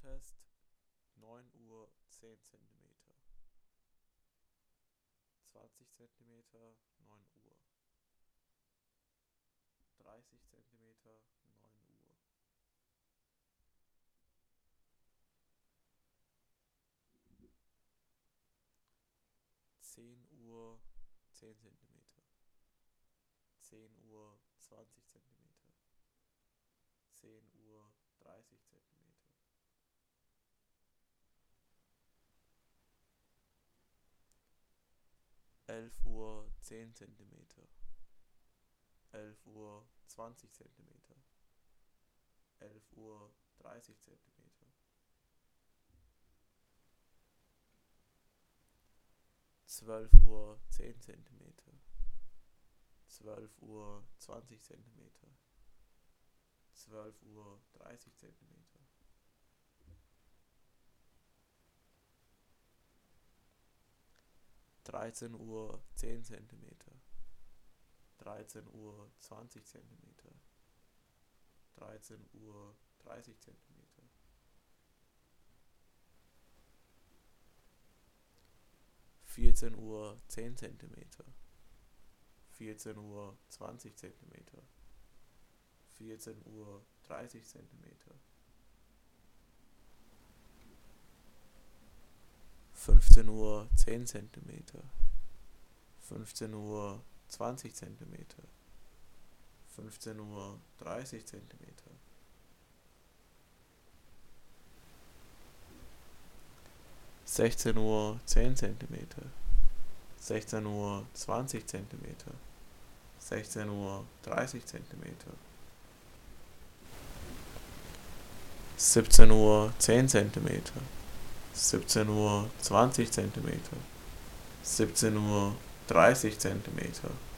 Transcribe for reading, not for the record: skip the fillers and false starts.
Test 9 Uhr 10 Zentimeter, 20 Zentimeter 9 Uhr, 30 Zentimeter 9 Uhr, 10 Uhr 10 Zentimeter, 10 Uhr 20 Zentimeter, 10 Uhr 30 Zentimeter, 11 Uhr 10 Zentimeter, 11 Uhr 20 Zentimeter, 11 Uhr 30 Zentimeter, 12 Uhr 10 Zentimeter, 12 Uhr 20 Zentimeter, 12 Uhr 30 Zentimeter, 13 Uhr 10 Zentimeter, 13 Uhr 20 Zentimeter, 13 Uhr 30 Zentimeter, 14 Uhr 10 Zentimeter, 14 Uhr 20 Zentimeter, 14 Uhr 30 Zentimeter, 15 Uhr 10 Zentimeter, 15 Uhr 20 Zentimeter, 15 Uhr 30 Zentimeter, 16 Uhr 10 Zentimeter, 16 Uhr 20 Zentimeter, 16 Uhr 30 Zentimeter, 17 Uhr 10 Zentimeter, 17 Uhr 20 Zentimeter, 17 Uhr 30 Zentimeter.